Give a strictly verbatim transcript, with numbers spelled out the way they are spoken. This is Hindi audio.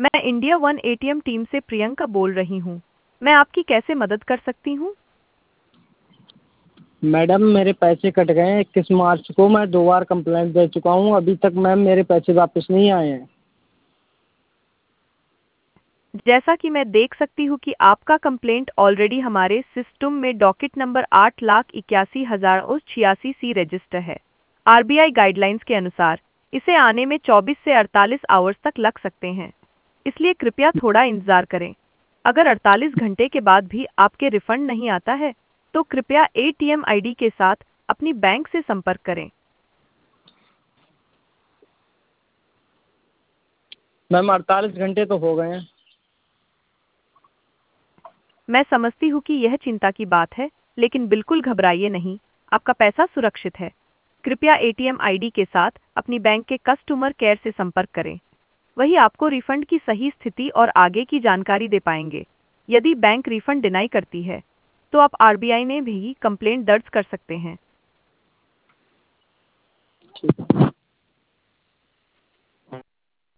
मैं इंडिया वन एटीएम टीम से प्रियंका बोल रही हूँ। मैं आपकी कैसे मदद कर सकती हूँ? मैडम मेरे पैसे कट गए हैं इक्कीस मार्च को। मैं दो बार कंप्लेंट दे चुका हूँ, अभी तक मैम मेरे पैसे वापस नहीं आए हैं। जैसा कि मैं देख सकती हूँ कि आपका कंप्लेंट ऑलरेडी हमारे सिस्टम में डॉकेट नंबर आठ लाख इक्यासी हजार और छियासी सी रजिस्टर है। आरबीआई गाइडलाइंस के अनुसार इसे आने में चौबीस से अड़तालीस आवर्स तक लग सकते हैं, इसलिए कृपया थोड़ा इंतजार करें। अगर अड़तालीस घंटे के बाद भी आपके रिफंड नहीं आता है, तो कृपया एटीएम आईडी के साथ अपनी बैंक से संपर्क करें। मैम अड़तालीस घंटे तो हो गए हैं। मैं समझती हूँ कि यह चिंता की बात है, लेकिन बिल्कुल घबराइए नहीं, आपका पैसा सुरक्षित है। कृपया एटीएम आईडी के साथ अपनी बैंक के कस्टमर केयर से संपर्क करें। वही आपको रिफंड की सही स्थिति और आगे की जानकारी दे पाएंगे। यदि बैंक रिफंड डिनाई करती है, तो आप आरबीआई में भी कंप्लेंट दर्ज कर सकते हैं। ठीक है।